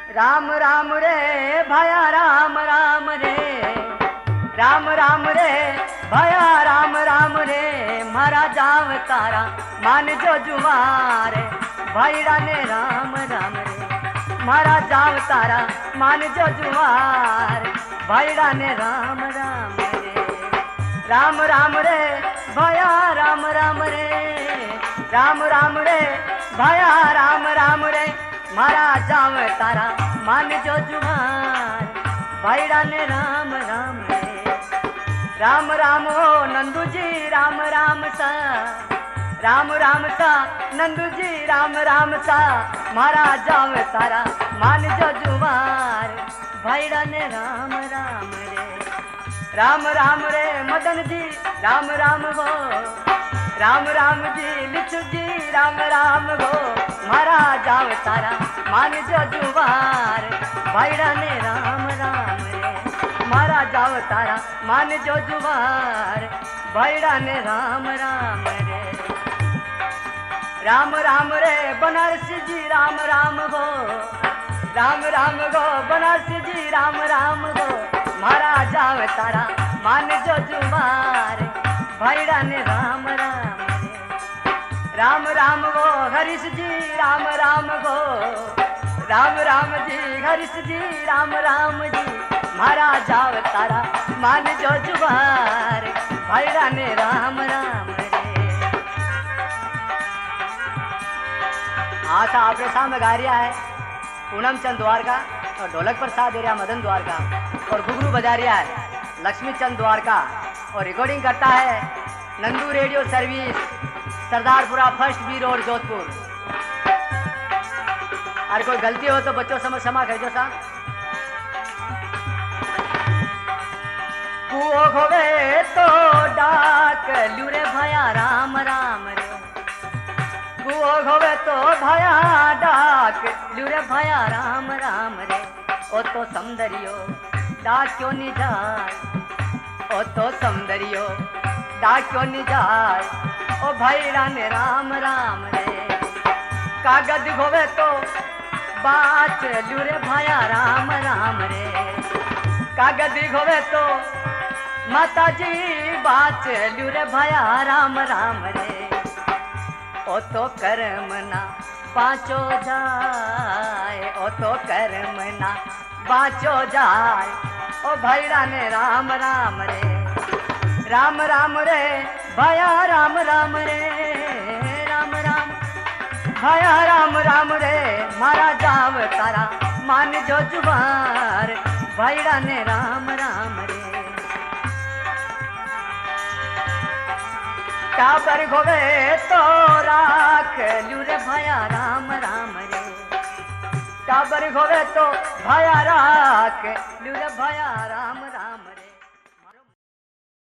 राम राम रे भया राम राम रे, राम राम रे भया राम राम रे, मारा जाव तारा मान जो जुमार, भाईड़ा ने राम राम रे, मारा जाव तारा मान जो जुमार, भाईड़ा ने राम राम रे, राम राम रे भया राम राम रे, राम राम रे भया राम राम रे, मारा जाव तारा मान जो जुमार, भाईड़ा ने राम राम रे, राम राम ओ नंदू जी राम राम सा, राम राम सा नंदू जी राम राम सा, मारा जाव तारा मान जो जुमार, भाईड़ा ने राम राम रे, राम राम रे मदन जी राम राम गो, राम राम जी लिचू जी राम राम गो, मारा जाव तारा मान जो जुमार, भाईड़ा ने राम राम रे, मारा जाव तारा मान जो जुमार, भाईड़ा ने राम राम रे, राम राम रे बनारसी जी राम राम गो, राम राम गो बनारसी जी राम राम गो, मारा जाव तारा मान जो जुमार, भाईड़ा ने राम राम रे, राम राम गो हरीश जी राम राम गो, राम राम जी हरीश जी राम राम जी, मारा जाव तारा मान जो जुमार, भाईड़ा ने राम राम रे। हाँ था आपके सामने गा रिया है पूनम चंद द्वारका, और ढोलक पर साथ दे रहा मदन द्वारका, और घुघरू बजा रिया है लक्ष्मी चंद द्वारका, और रिकॉर्डिंग करता है Nandu radio service Sardarpura first B road Jodhpur. अगर कोई गलती हो तो बच्चों समझ क्षमा करजो सा। कुओ होवे तो डाक ल्यूरे भया राम राम रे, कुओ होवे तो भया डाक ल्यूरे भया राम राम रे, ओ तो सौंदर्यो डाक क्यों नहीं जाए, ओ तो सौंदर्यो डाक क्यों नहीं जाए, ओ भाईड़ा ने राम राम रे, कागज होवे तो बात लूरे भया राम राम रे, कागज होवे तो माता जी बात लूरे भया राम राम रे, ओ तो कर्म ना पाँचो जाए, ओ तो कर्म ना बाँचो जाए, ओ भाईड़ा ने राम राम रे, राम राम रे भया राम राम रे, राम राम भया राम राम रे, मारा जाव तारा मान जो जुबार, भाईड़ा ने राम राम रे, टाबर गोवे तो राख लूरे भया राम राम रे, टाबर गोवे तो भया राख लूरे भया राम राम रे।